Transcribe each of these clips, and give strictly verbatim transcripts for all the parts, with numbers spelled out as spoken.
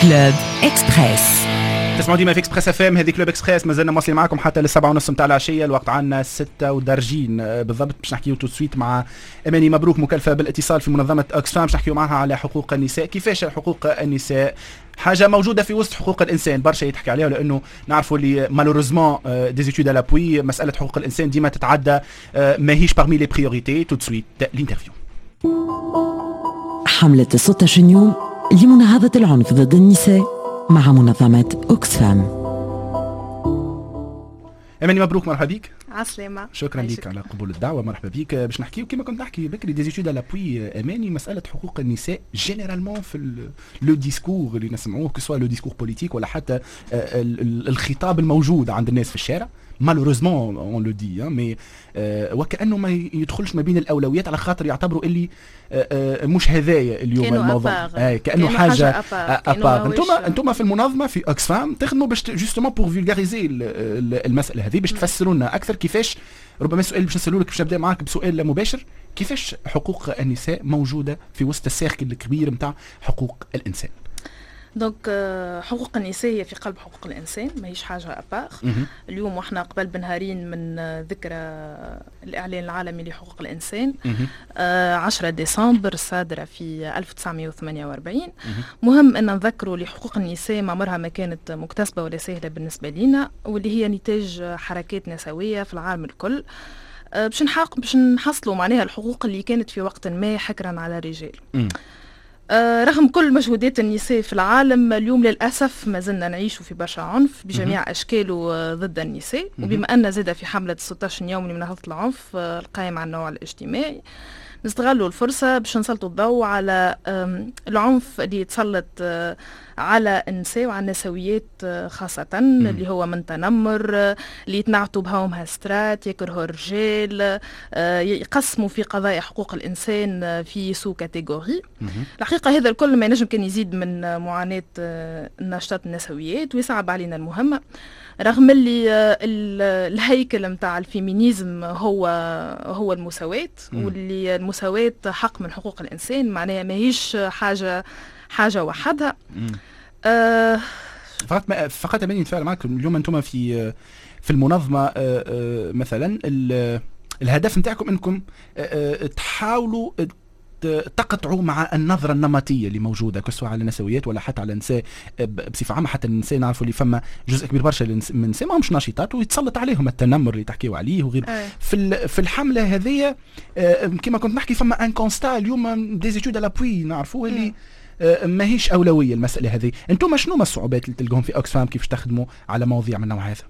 كلوب إكسبريس. تسمعوا ديما في اكسبريس اف ام. هذه كلوب اكسبريس، مازلنا مواصلين معكم حتى للسبعة ونص متاع العشيه. الوقت عندنا ستة ودرجين بالضبط. باش نحكيو تو سويت مع اماني مبروك، مكلفه بالاتصال في منظمه اوكسفام. باش نحكيو معها على حقوق النساء. كيفاش حقوق النساء حاجه موجوده في وسط حقوق الانسان، برشا يتحكي عليها، لانه نعرفوا اللي مالوريزمون دي زيتود على بوي مساله حقوق الانسان ديما تتعدى، ماهيش باغمي لي بريوريتي. تو سويت الانترفيو. حملة ستة عشر يوم لمناهضة العنف ضد النساء مع منظمة أوكسفام. اماني مبروك، مرحبا بك. عسلامة. شكرا لك على قبول الدعوه، مرحبا بك. باش نحكيو كما كنت نحكي بكري دي زيتود على بوي اماني مساله حقوق النساء جينيرالمون في لو ديسكور اللي نسمعوه، كسوا لو ديسكور بوليتيك ولا حتى الخطاب الموجود عند الناس في الشارع. malheureusement on le dit hein, mais euh, وكأنه ما يدخلش ما بين الأولويات، على خاطر يعتبروا اللي آه آه مش هذايا اليوم الموضوع، آه كأنه حاجة أبار. انتم انتم في المنظمة في اوكسفام تخدموا باش جوستومون بور فولغاريزي المسألة هذه، باش تفسروا لنا أكثر كيفاش. ربما سؤال باش نسألوا لك، باش نبدأ معاك بسؤال مباشر، كيفاش حقوق النساء موجودة في وسط السيركل الكبير متاع حقوق الإنسان؟ دونك حقوق النساء هي في قلب حقوق الانسان، ماهيش حاجه ابار. اليوم واحنا قبل بنهارين من ذكرى الاعلان العالمي لحقوق الانسان عشرة ديسمبر الصادره في ألف وتسعمائة وثمانية وأربعين. مهم ان نذكروا لحقوق النساء ما عمرها ما كانت مكتسبه ولا سهله بالنسبه لنا، واللي هي نتاج حركات نسويه في العالم الكل باش نحقق باش نحصلوا معناها الحقوق اللي كانت في وقت ما حكرا على الرجال. آه رغم كل مجهودات النساء في العالم، اليوم للأسف ما زلنا نعيش في برشا عنف بجميع أشكاله آه ضد النساء. وبما أن زاد في حملة ستة عشر يوم لمناهضة العنف آه القائم على النوع الاجتماعي، نستغلوا الفرصة باش نسلطوا الضوء على العنف اللي يتسلط آه على النساء وعلى النسويات آه خاصة، مم. اللي هو من تنمر، آه اللي يتنعتوا بهاهم هاسترات، يكرهوا الرجال، آه يقسموا في قضايا حقوق الإنسان آه في سو كاتيجوري. الحقيقة هذا الكل ما ينجم كان يزيد من آه معاناة آه الناشطات النسويات ويصعب علينا المهمة، رغم اللي آه الهيكل متاع الفيمينيزم هو هو المساواة، مم. واللي المساواة حق من حقوق الإنسان، معناها ماهيش حاجة حاجة وحدها. آه فقط ما فقط أماني نتفاعل معكم اليوم. أنتم في في المنظمة آه آه مثلا الهدف نتاعكم أنكم آه تحاولوا تقطعوا مع النظرة النمطية اللي موجودة كسوا على النسويات ولا حتى على النساء بصفة عامة. حتى النساء نعرفوا اللي فما جزء كبير برشا من النساء ما همش نشيطات ويتسلط عليهم التنمر اللي تحكيوا عليه وغير. أي. في في الحملة هذه كما كنت نحكي فما ان كونستا اليوم دي زيتود على بوي نعرفوه اللي ماهيش أولوية المسألة هذه. انتم شنو ما الصعوبات اللي تلقاهم في اوكسفام كيفاش تخدموا على مواضيع من النوع هذا؟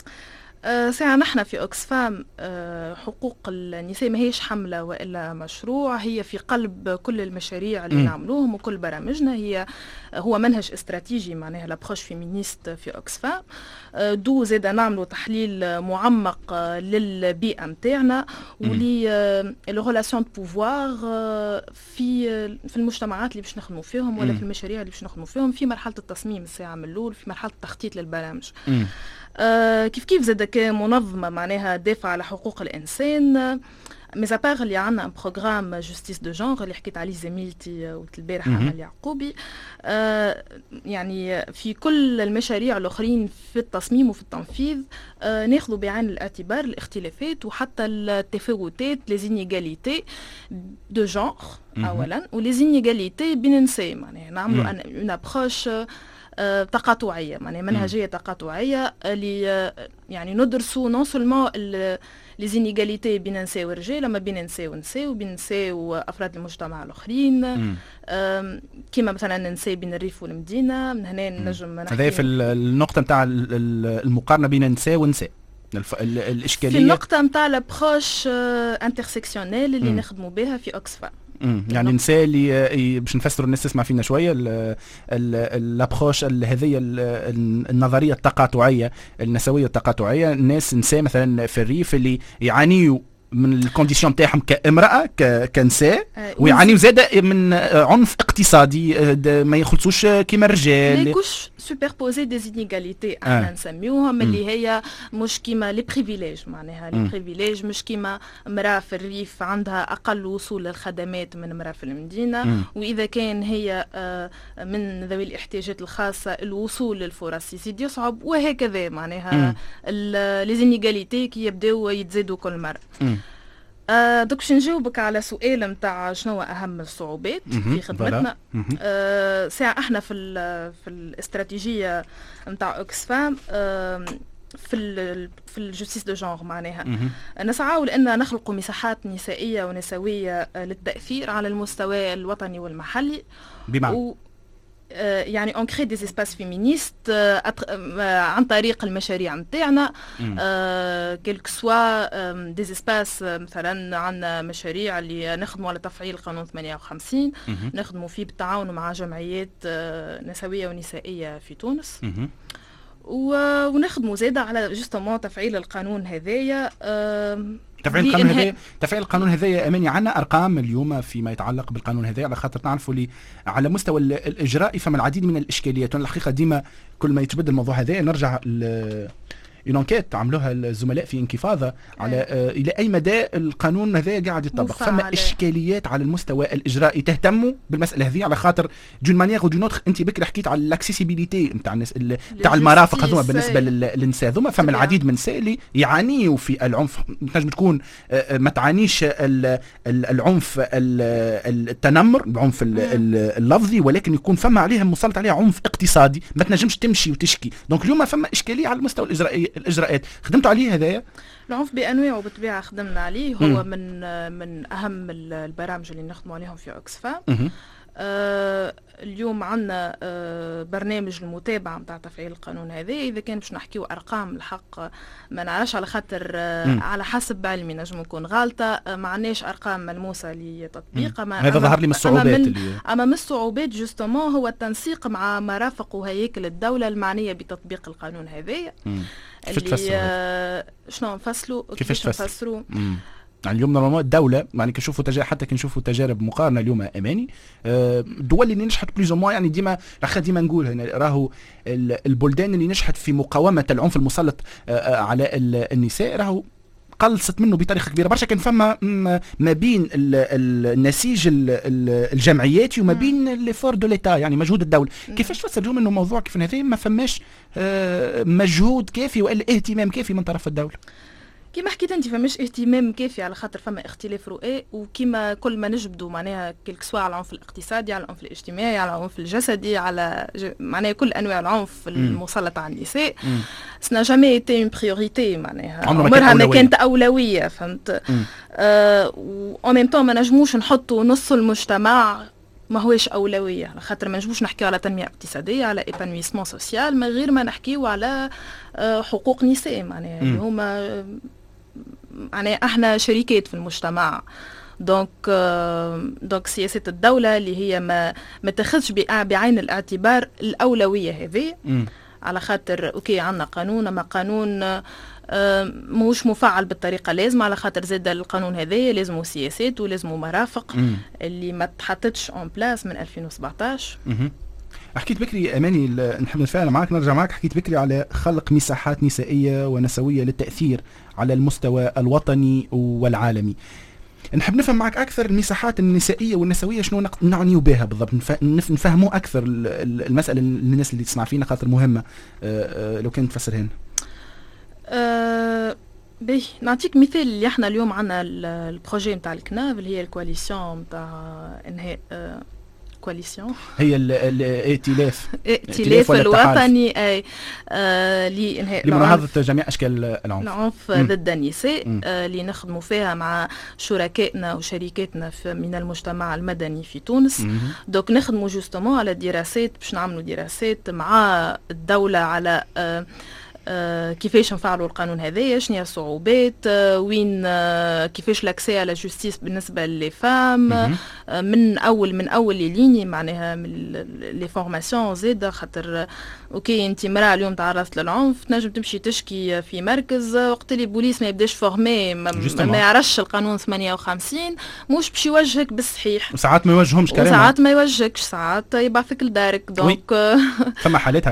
أه ساعة نحن في أوكسفام أه حقوق النساء ما هيش حملة وإلا مشروع، هي في قلب كل المشاريع اللي م. نعملوهم وكل برامجنا. هي هو منهج استراتيجي معناها لابروش فيمينيست في أوكسفام. أه دو زاد نعملوا تحليل معمق أه للبيئة متاعنا ولي الريلاسيون دو بوفوار أه في في المجتمعات اللي باش نخدموا فيهم ولا م. في المشاريع اللي باش نخدموا فيهم في مرحلة التصميم الساعة من الأول، في مرحلة التخطيط للبرامج. م. آه كيف كيف زاد كمنظمة معناها دافع على حقوق الإنسان. ميزابار اللي عنا ان بروغرام جوستيس دو جونغ اللي حكيت عليه زميلتي وقت البارح عمل يعقوبي، آه يعني في كل المشاريع الأخرين في التصميم وفي التنفيذ آه ناخذوا بعين الاعتبار الاختلافات وحتى التفاوتات ليزينيغاليتي دو جونغ أولا وليزينيغاليتي بين النساء، معناها نعملوا اون ابروش آه تقاطعية، يعني منهجية تقاطعية اللي يعني ندرسوا نون سولمون لي زينيغاليتي بين النساء والرجال، اما بين النساء والنساء وبين النساء وافراد المجتمع الاخرين، كما مثلا النساء بين الريف والمدينه. من هنا نجم هذا في النقطه نتاع المقارنه بين النساء والنساء الاشكاليه في النقطه نتاع لابروش انترسيكسيونيل اللي نخدموا بها في اوكسفام. يعني النساء اللي باش نفسروا الناس تسمع فينا شويه الابروش هذه النظريه التقاطعيه النسويه التقاطعيه. الناس نساء مثلا في الريف اللي يعانيوا من الكونديسيون تاعهم كامراه كنساء ويعانيوا زاده من عنف اقتصادي، ما يخلصوش كيما الرجال. ما يكونش سوبربوزي دي زينيغاليتي احنا آه. نسميوهم اللي هي مش كيما لي بريفيليج، معناها لي بريفيليج مش كيما مراه في الريف عندها اقل وصول للخدمات من مراه في المدينه، مم. واذا كان هي من ذوي الاحتياجات الخاصه الوصول للفرص يزيد يصعب، وهكذا معناها لي زينيغاليتي كي يبداو يتزادوا كل مره. مم. آه دوك باش نجاوبك على سؤال نتاع شنو اهم الصعوبات في خدمتنا. آه ساعه احنا في في الاستراتيجيه نتاع اوكسفام آه في ال في الجوستيس دو جونغ معناها نسعى لان نخلق مساحات نسائيه ونسويه للتاثير على المستوى الوطني والمحلي، بمعنى و يعني اون كري دي اسباس فيمينيست عن طريق المشاريع نتاعنا، كيلك سوا دي اسباس مثلا عندنا مشاريع اللي نخدموا على تفعيل قانون ثمانية وخمسين، نخدموا فيه بالتعاون مع جمعيات نسويه ونسائيه في تونس، ونخدموا زاده على جوستومون تفعيل القانون هذايا. تفعيل القانون هذايا تفعيل القانون هذايا اماني عندنا ارقام اليوم فيما يتعلق بالقانون هذايا، على خاطر نعرفوا اللي على مستوى الاجرائي فما العديد من الاشكاليات، والحقيقه ديما كل ما يتبدل الموضوع هذايا نرجع اون انكيت عملوها الزملاء في انكفاضه على آه الى اي مدى القانون هذا قاعد يطبق. فما اشكاليات على المستوى الاجرائي، تهتموا بالمساله هذه على خاطر دون مانيير ودون اوتر. انت بكري حكيت على الاكسيسيبيليتي نتاع الناس نتاع المرافق هذوما بالنسبه للنساء هذوما، فما العديد من النساء اللي يعانيوا في العنف، تنجم تكون آه ما تعانيش العنف التنمر العنف اللفظي، ولكن يكون فما عليهم مسلط عليها عنف اقتصادي، ما تنجمش تمشي وتشكي. دونك اليوم فما اشكاليه على المستوى الاجرائي الاجراءات خدمتوا عليه هذايا؟ العنف بانواعه بالطبيعه خدمنا عليه، هو م. من من اهم البرامج اللي نخدموا عليهم في اوكسفام. آه اليوم عندنا آه برنامج المتابعه نتاع تفعيل القانون هذا. اذا كان باش نحكيو ارقام الحق ما نعرفش على خاطر آه على حسب علمي نجم نكون غالطه، آه ما عندناش ارقام ملموسه لتطبيقها. هذا ظهر لي من الصعوبات أما من, اللي اما من الصعوبات جوستومون هو التنسيق مع مرافق وهياكل الدوله المعنيه بتطبيق القانون هذا. اللي آه شنو نفصلوا كيفاش نفسروا يعني اليوم نورمالمون الدوله يعني كنشوفوا تجارب، حتى كنشوفوا تجارب مقارنه اليوم اماني الدول اللي نجحت بليز موا، يعني ديما راح ديما نقول هنا راهو البلدان اللي نجحت في مقاومه العنف المسلط على النساء راهو قلصت منه بطريقه كبيره برشا. كان فما ما بين النسيج الجمعياتي وما بين ليفور دو ليتا، يعني مجهود الدوله. كيفاش تفسر اليوم انه موضوع كيف هذا ما فماش مجهود كافي والا اهتمام كافي من طرف الدوله؟ كيما حكيت انت فماش اهتمام كافي على خاطر فما اختلاف رؤى، وكيما كل ما نجبدوا معناها كيلك سوا على العنف الاقتصادي، على العنف الاجتماعي، على العنف الجسدي، على ج... معناها كل انواع العنف المسلط على النساء، سنا جامي ايتي اون بريوريتي، معناها عمرها ما كانت اولويه، فهمت؟ آه و ميم طون ما نجموش نحطوا نص المجتمع ما هوش اولويه، على خاطر ما نجموش نحكيو على تنميه اقتصاديه، على ايبانويسمون سوسيال من غير ما نحكيو على آه حقوق نساء، معناها اللي هما يعني احنا شريكات في المجتمع. دونك دونك سياسه الدوله اللي هي ما ما تاخذش بعين الاعتبار الاولويه هذه، على خاطر اوكي عندنا قانون، اما قانون موش مفعل بالطريقه لازم، على خاطر زاد القانون هذا لازمه سياسات ولازمه مرافق مم. اللي ما تحطتش اون بلاس من ألفين وسبعطاش. مم. حكيت بكري اماني نحب نتفاعل معك، نرجع معك. حكيت بكري على خلق مساحات نسائيه ونسويه للتاثير على المستوى الوطني والعالمي. نحب نفهم معك اكثر المساحات النسائيه والنسويه شنو نعنيو بها بالضبط، نفهموا اكثر المساله للناس اللي تسمع فينا خاطر مهمه. لو كان تفسرها لنا. أه بي نعطيك مثال. اللي احنا اليوم عندنا البروجي نتاع الكناف اللي هي الكواليسيون نتاع انهاء أه كواليسيون هي الائتلاف الائتلاف الوطني اي آه لانهاء لمناهضه جميع اشكال العنف العنف ضد النساء اللي آه نخدموا فيها مع شركائنا وشركاتنا من المجتمع المدني في تونس. دوك نخدموا جوستومون على دراسات باش نعملوا دراسات مع الدوله على آه آه كيفاش نفعلوا القانون هذايا، شنو هي الصعوبات، آه وين آه كيفاش لاكسي على جوستيس بالنسبه لي فام، آه من اول من اول ليني معناها من لي فورماسيون زاده، خاطر اوكي انت مراه اليوم تعرضت للعنف تنجم تمشي تشكي في مركز، وقت اللي البوليس ما يبداش فورمي ما, ما يعرفش القانون ثمانية وخمسين مش باش يوجهك بالصحيح، وساعات ما يوجههمش كلام، ساعات ما يوجهكش، ساعات يبعثك لدارك. دونك فما حالات هكا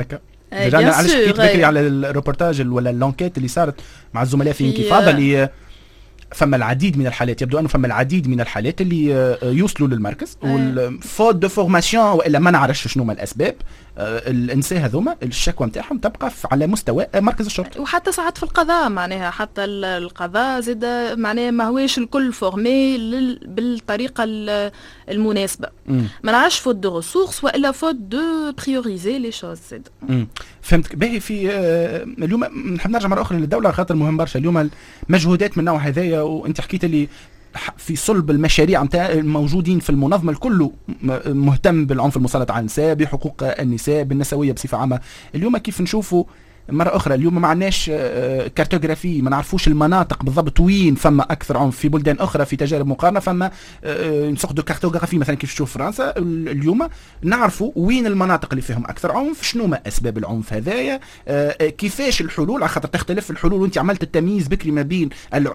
انا علاش حكيت بكري على الروبورتاج ولا اللانكيت اللي صارت مع الزملاء في انكفاضه اللي فما العديد من الحالات، يبدو انه فما العديد من الحالات اللي يوصلوا للمركز والفوت دو فورماسيون والا ما نعرفش شنو ما الاسباب، الانسان هذوما الشكوى نتاعهم تبقى على مستوى مركز الشرطه. وحتى ساعات في القضاء معناها حتى القضاء زاد معناها ما هوش الكل فورمي بالطريقه المناسبه. مم. ما نعرفش فوت دو ريسورس والا فوت دو بريوريزي لي شوز زاد. فهمتك. باهي في آه اليوم نحب نرجع مره اخرى للدوله خاطر مهم برشا اليوم المجهودات من النوع هذايا، وانت حكيت لي في صلب المشاريع نتاع الموجودين في المنظمه الكل مهتم بالعنف المسلط على النساء، بحقوق النساء، بالنسويه بصفه عامه. اليوم كيف نشوفوا مرة أخرى اليوم ما عندناش كارتوغرافي، ما نعرفوش المناطق بالضبط وين فما أكثر عنف. في بلدان أخرى في تجارب مقارنة فما نسق دو كارتوغرافي، مثلا كيف تشوف فرنسا اليوم نعرفوا وين المناطق اللي فيهم أكثر عنف، شنو ما أسباب العنف هذايا، كيفاش الحلول، على خاطر تختلف الحلول. وأنت عملت التمييز بكري ما بين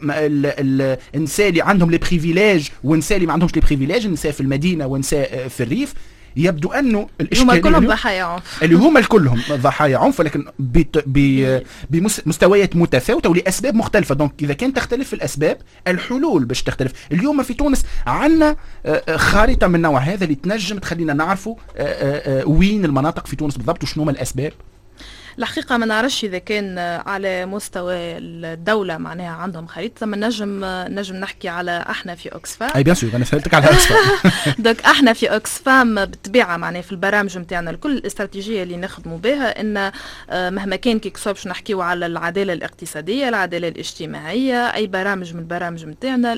النساء اللي عندهم لي بريفيليج والنساء اللي ما عندهمش لي بريفيليج، النساء في المدينة والنساء في الريف. يبدو انه الاشكال كلهم ضحايا عنف، اللي هما كلهم ضحايا عنف، ولكن بمستويات متفاوته ولاسباب مختلفه. دونك اذا كان تختلف الاسباب الحلول باش تختلف. اليوم في تونس عندنا خارطه من النوع هذا اللي تنجم تخلينا نعرفوا وين المناطق في تونس بالضبط وشنو هما الاسباب. الحقيقة ما نعرفش إذا كان على مستوى الدولة معناها عندهم خريطة، ما نجم نجم نحكي على احنا في اوكسفام. اي بيان سور انا سألتك على اوكسفام. دونك احنا في اوكسفام بالطبيعة معناها في البرامج نتاعنا الكل الاستراتيجية اللي نخدموا بها ان مهما كان كي كسب باش نحكيو على العدالة الاقتصادية، العدالة الاجتماعية، اي برامج من البرامج نتاعنا،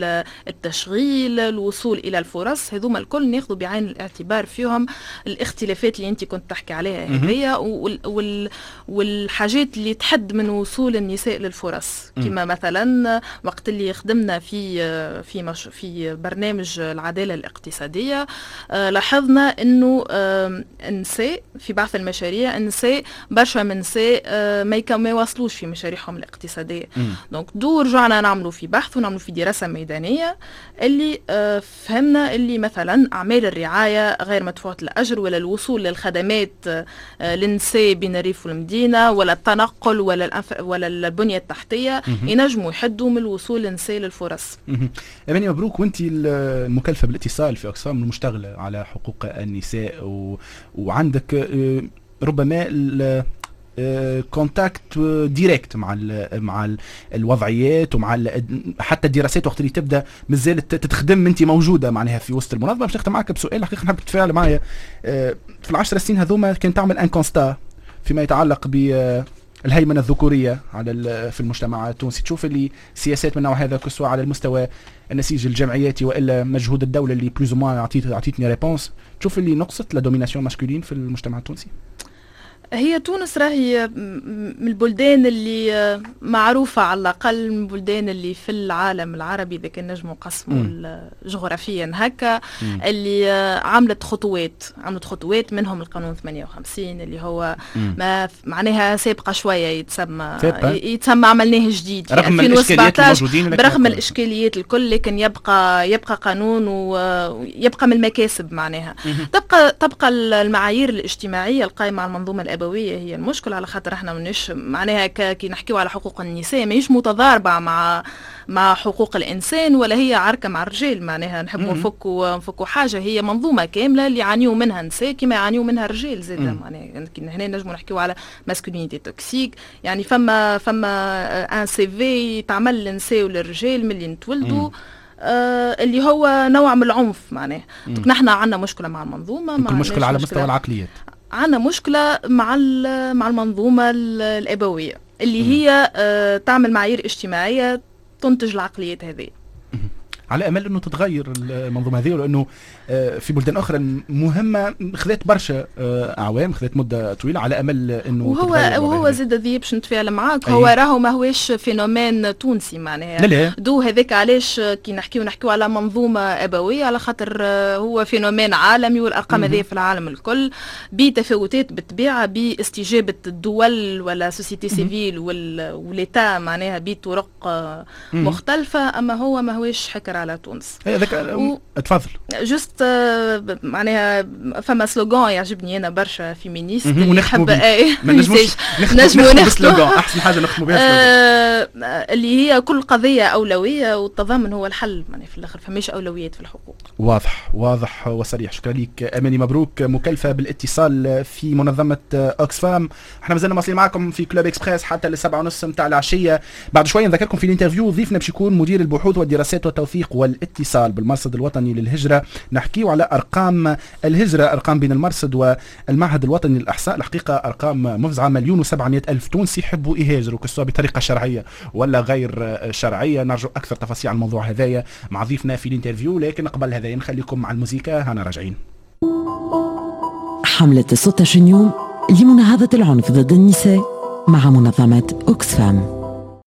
التشغيل، الوصول الى الفرص، هذوما الكل ناخذوا بعين الاعتبار فيهم الاختلافات اللي انت كنت تحكي عليها هذيا وال والحاجات اللي تحد من وصول النساء للفرص. كما مثلا وقت اللي خدمنا في في مش في برنامج العدالة الاقتصادية لاحظنا انه النساء في بعض المشاريع النساء برشا من النساء ما ما يواصلوش في مشاريعهم الاقتصادية. دونك دو رجعنا نعملوا في بحث ونعملوا في دراسة ميدانية اللي فهمنا اللي مثلا اعمال الرعاية غير مدفوعة الاجر ولا الوصول للخدمات للنساء بين الريف والمدينة ولا التنقل ولا الأنف... ولا البنية التحتية ينجموا يحدوا من الوصول للنساء للفرص. أماني مبروك. وانت المكلفة بالاتصال في أقسام المشتغلة على حقوق النساء و... وعندك ربما ال... كونتاكت ديريكت مع ال مع ال الوضعيات ومع ال حتى الدراسات وقت اللي تبدا مازالت تتخدم انت موجوده معناها في وسط المنظمه. باش نختم معك بسؤال حقيقه نحب تتفاعل معايا. في العشر سنين هذوما كان تعمل ان كونستا فيما يتعلق بالهيمنه الذكوريه على في المجتمع التونسي، تشوف اللي سياسات من نوع هذا كسوا على المستوى النسيج الجمعياتي والا مجهود الدوله اللي بلوز او موان عطيتني ريبونس، تشوف اللي نقصت لا دوميناسيون ماسكولين في المجتمع التونسي؟ هي تونس راهي من البلدان اللي معروفة على الأقل من البلدان اللي في العالم العربي إذا كان نجموا نقسموا جغرافيا هكا مم. اللي عملت خطوات عملت خطوات منهم القانون ثمانية وخمسين اللي هو ما معناها سابقة شوية يتسمى يتسمى عملناه جديد في ألفين وسبعطاش برغم الإشكاليات الكل، لكن يبقى يبقى قانون ويبقى من المكاسب معناها. تبقى تبقى المعايير الاجتماعية القائمة على المنظومة الأبوية هي المشكلة، على خاطر احنا منش معناها كي نحكيو على حقوق النساء ماهيش متضاربة مع مع حقوق الإنسان ولا هي عركة مع الرجال. معناها نحبوا نفكوا نفكوا حاجة هي منظومة كاملة اللي يعانيوا منها النساء كما يعانيوا منها الرجال زاد. معناها هنا نجموا نحكيو على ماسكولينيتي توكسيك، يعني فما فما ان سي في تعمل للنساء وللرجال ملي نتولدوا آه اللي هو نوع من العنف. معناها نحن عندنا مشكلة مع المنظومة، مع مشكلة على مستوى العقليات، عندنا مشكلة مع مع المنظومة الأبوية اللي هي آه تعمل معايير اجتماعية تنتج العقليات هذه. على امل انه تتغير المنظومه هذه، لانه في بلدان اخرى مهمه خذت برشا اعوام، خذت مده طويله على امل انه وهو تتغير. وهو زاد ذي باش نتفاعل معاك، هو راهو ما هوش فينومين تونسي معناها دو هذاك. علاش كي نحكيو نحكيو على منظومه ابويه على خاطر هو فينومين عالمي والارقام هذه في العالم الكل بتفاوتات بالطبيعه باستجابه الدول ولا سوسيتي سيفيل وليتا معناها بطرق مختلفه، اما هو ما هوش حكر تسيطر على تونس. هذاك و... تفضل. جست معناها فما سلوغان يعجبني انا برشا فيمينيست اللي نحب اي ما نجموش نجمو نختموا احسن حاجه نختموا بها آه اللي هي كل قضيه اولويه والتضامن هو الحل، معناها في الاخر فماش اولويات في الحقوق. واضح واضح وصريح. شكرا لك اماني، مبروك، مكلفه بالاتصال في منظمه اوكسفام. احنا مازلنا مواصلين معكم في كلوب اكسبريس حتى للسبعة ونص نتاع العشيه. بعد شويه نذكركم في الانترفيو ضيفنا باش يكون مدير البحوث والدراسات والتوثيق والاتصال بالمرصد الوطني للهجره. نحكيو على ارقام الهجره، ارقام بين المرصد والمعهد الوطني للاحصاء. الحقيقه ارقام مفزعه، مليون وسبعمائة الف تونسي يحبوا يهاجروا كسوا بطريقه شرعيه ولا غير شرعيه. نرجو اكثر تفاصيل عن الموضوع هذايا مع ضيفنا في الانترفيو، لكن قبل هذا نخليكم مع الموسيقى. هنا راجعين. حملة ستة عشر يوم لمناهضة العنف ضد النساء مع منظمة أوكسفام.